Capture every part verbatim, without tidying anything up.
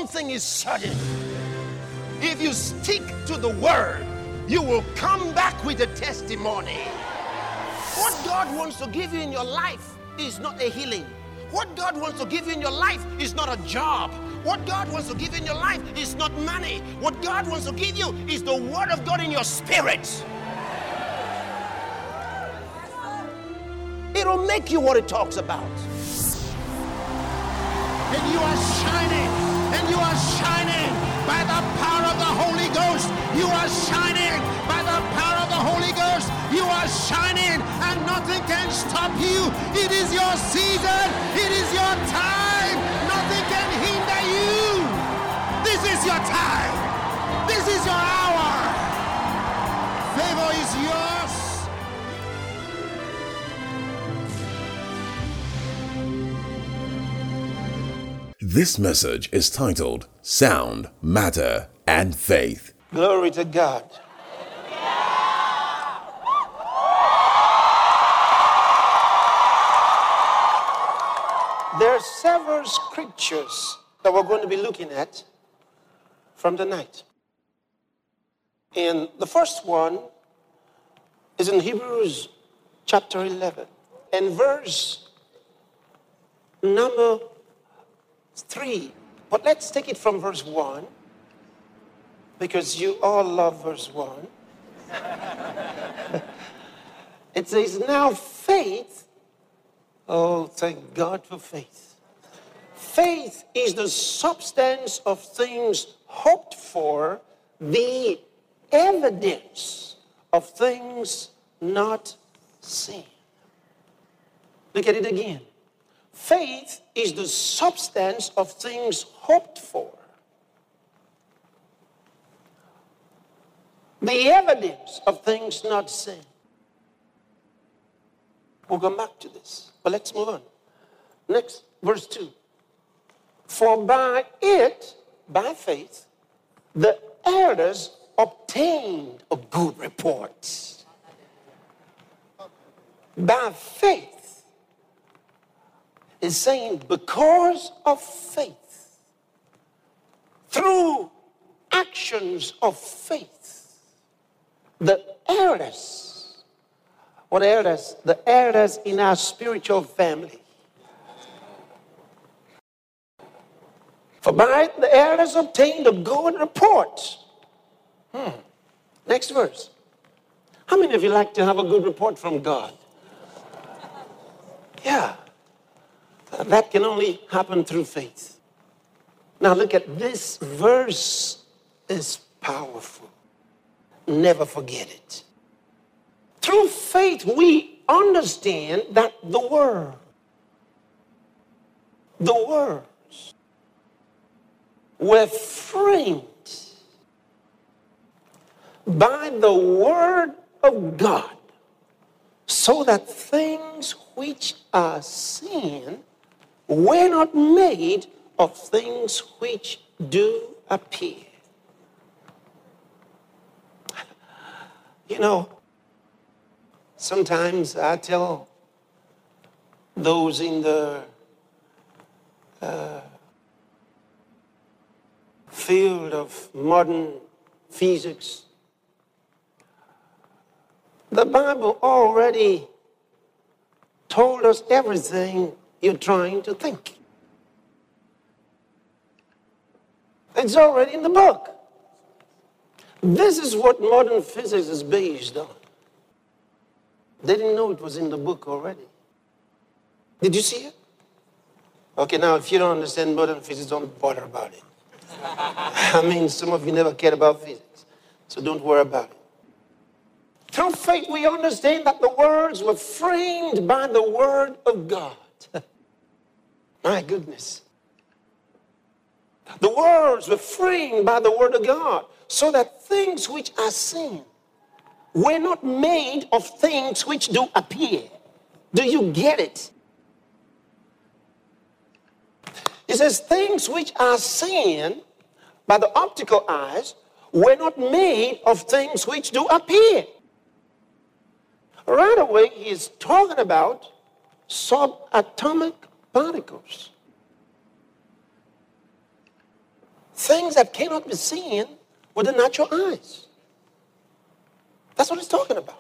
one thing is certain. If you stick to the word, you will come back with a testimony. What God wants to give you in your life is not a healing. What God wants to give you in your life is not a job. What God wants to give you in your life is not money. What God wants to give you is the word of God in your spirit. It'll make you what it talks about. And you are shining, and you are shining by the power of the Holy Ghost. You are shining by the power of the Holy Ghost. You are shining, and nothing can stop you. It is your season. It is your time. Nothing can hinder you. This is your time. This is your hour. Favor is yours. This message is titled Sound, Matter, and Faith. Glory to God. There are several scriptures that we're going to be looking at from tonight. And the first one is in Hebrews chapter eleven and verse number three. But let's take it from verse one, because you all love verse one. It says, now faith, oh, thank God for faith. Faith is the substance of things hoped for, the evidence of things not seen. Look at it again. Faith is the substance of things hoped for, the evidence of things not seen. We'll come back to this, but let's move on. Next, verse two. For by it, by faith, the elders obtained a good report. By faith is saying because of faith, through actions of faith, the elders, what elders? The elders in our spiritual family. For by it the elders obtained a good report. Hmm. Next verse. How many of you like to have a good report from God? Yeah. That can only happen through faith. Now look at this verse is powerful. Never forget it. Through faith we understand that the word, the words were framed by the word of God, so that things which are seen were not made of things which do appear. You know, sometimes I tell those in the uh, field of modern physics, the Bible already told us everything you're trying to think. It's already in the book. This is what modern physics is based on. They didn't know it was in the book already. Did you see it? Okay, now if you don't understand modern physics, don't bother about it. I mean, some of you never cared about physics, so don't worry about it. Through faith, we understand that the words were framed by the word of God. My goodness. The words were framed by the word of God, so that things which are seen were not made of things which do appear. Do you get it? It says things which are seen by the optical eyes were not made of things which do appear. Right away, he's talking about subatomic particles. things that cannot be seen with the natural eyes. That's what it's talking about.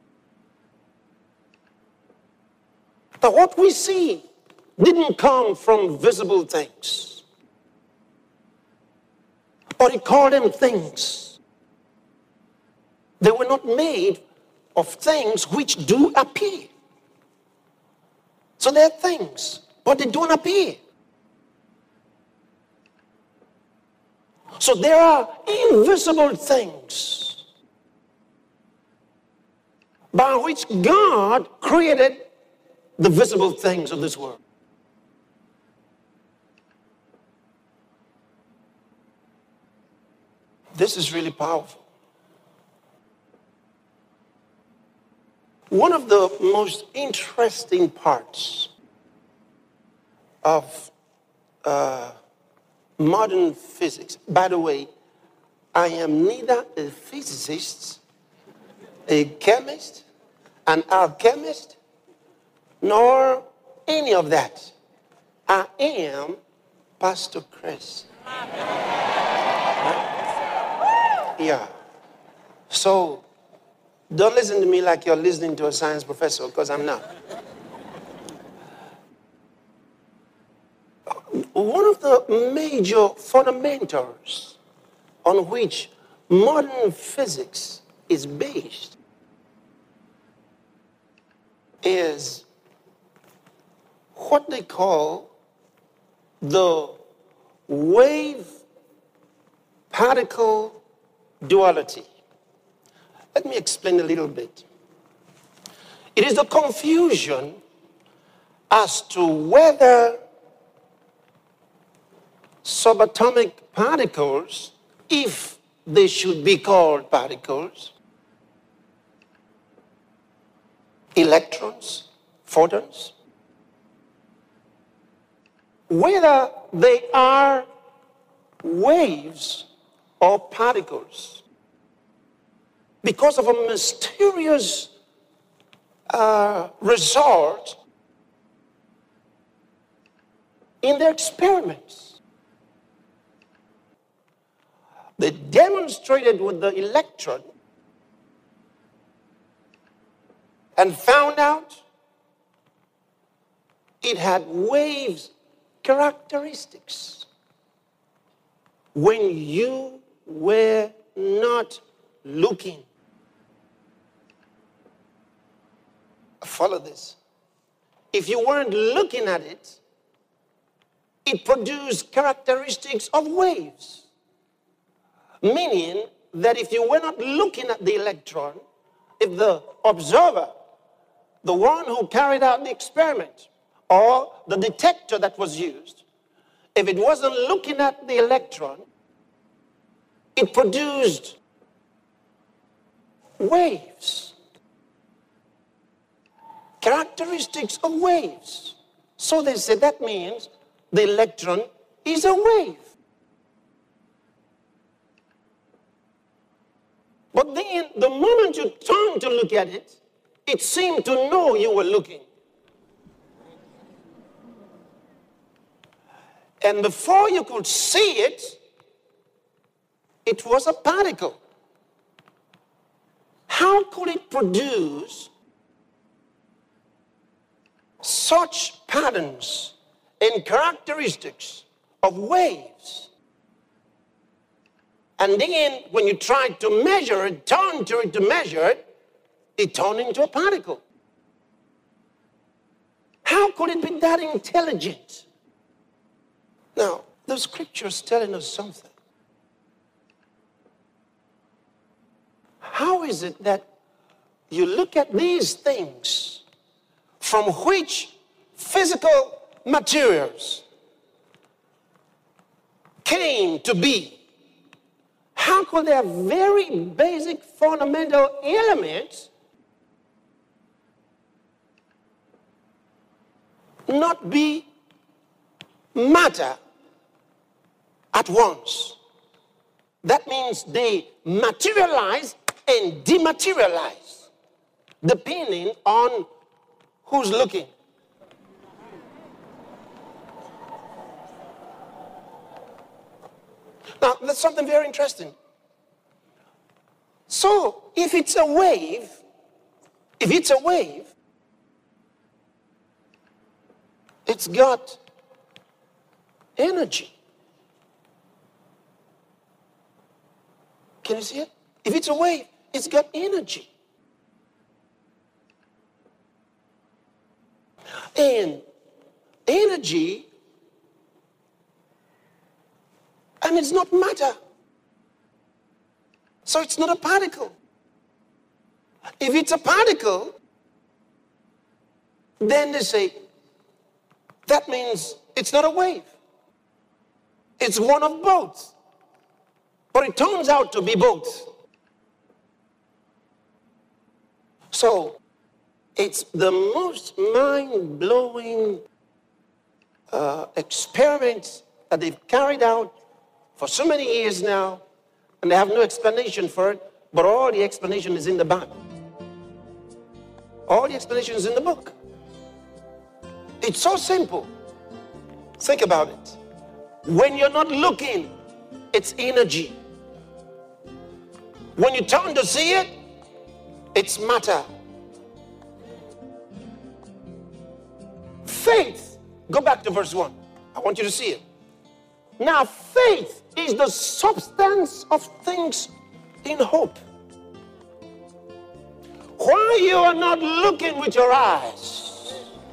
But what we see didn't come from visible things. But he called them things. They were not made of things which do appear. So they're things, but they don't appear. So there are invisible things by which God created the visible things of this world. This is really powerful. One of the most interesting parts of uh, modern physics, by the way, I am neither a physicist, a chemist, an alchemist, nor any of that. I am Pastor Chris. Yeah. So don't listen to me like you're listening to a science professor, because I'm not. One of the major fundamentals on which modern physics is based is what they call the wave-particle duality. Let me explain a little bit. It is the confusion as to whether subatomic particles, if they should be called particles, electrons, photons, whether they are waves or particles, because of a mysterious uh, result in their experiments. They demonstrated with the electron and found out it had waves characteristics when you were not looking. Follow this. If you weren't looking at it, it produced characteristics of waves. Meaning that if you were not looking at the electron, if the observer, the one who carried out the experiment, or the detector that was used, if it wasn't looking at the electron, it produced waves. Characteristics of waves. So they said that means the electron is a wave. But then the moment you turned to look at it, it seemed to know you were looking. And before you could see it, it was a particle. How could it produce such patterns and characteristics of waves? And then when you tried to measure it, turn to it to measure it, it turned into a particle. How could it be that intelligent? Now, the scripture's telling us something. How is it that you look at these things from which physical materials came to be? How could their very basic fundamental elements not be matter at once? That means they materialize and dematerialize, depending on who's looking. Now, that's something very interesting. So, if it's a wave, if it's a wave, it's got energy. Can you see it? If it's a wave, it's got energy. And energy, and it's not matter. So it's not a particle. If it's a particle, then they say, that means it's not a wave. It's one of both. But it turns out to be both. So it's the most mind-blowing uh, experiment that they've carried out for so many years now, and they have no explanation for it, but all the explanation is in the Bible. All the explanation is in the book. It's so simple. Think about it. When you're not looking, it's energy. When you turn to see it, it's matter. Faith, go back to verse one. I want you to see it. Now, faith is the substance of things in hope. Why you are not looking with your eyes?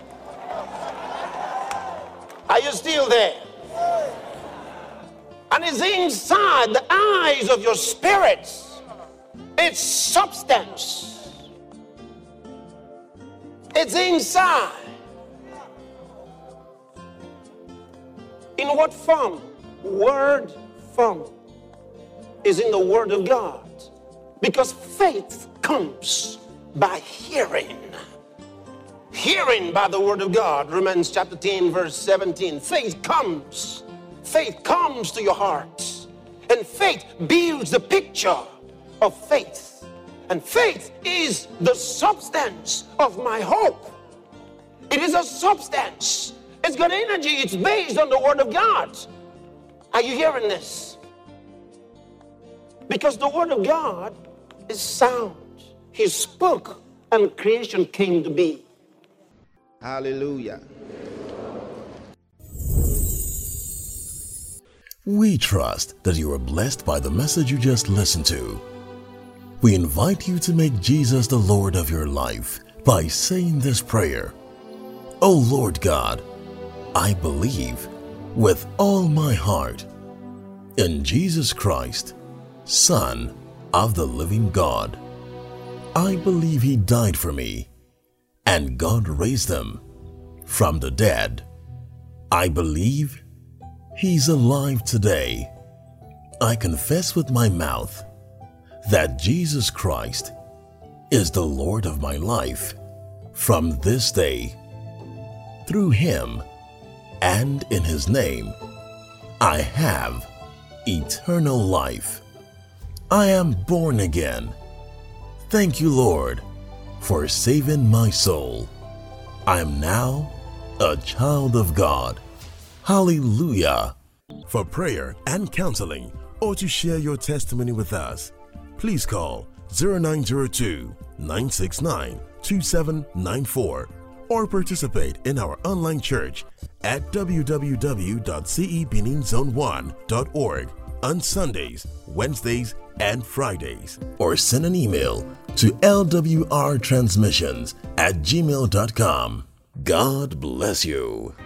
Are you still there? And it's inside the eyes of your spirit. It's substance. It's inside. In what form? Word form. Is in the Word of God. Because faith comes by hearing. Hearing by the Word of God. Romans chapter ten, verse seventeen. Faith comes. Faith comes to your heart. And faith builds the picture of faith. And faith is the substance of my hope. It is a substance. It's got energy. It's based on the Word of God. Are you hearing this? Because the Word of God is sound. He spoke and creation came to be. Hallelujah. We trust that you are blessed by the message you just listened to. We invite you to make Jesus the Lord of your life by saying this prayer. O Lord God, I believe with all my heart in Jesus Christ, Son of the living God. I believe He died for me and God raised Him from the dead. I believe He's alive today. I confess with my mouth that Jesus Christ is the Lord of my life from this day. Through Him and in His name, I have eternal life. I am born again. Thank you, Lord, for saving my soul. I am now a child of God. Hallelujah. For prayer and counseling or to share your testimony with us, please call zero nine zero two, nine six nine, two seven nine four or participate in our online church at w w w dot c e benin zone one dot org on Sundays, Wednesdays, and Fridays. Or send an email to l w r transmissions at gmail dot com. God bless you.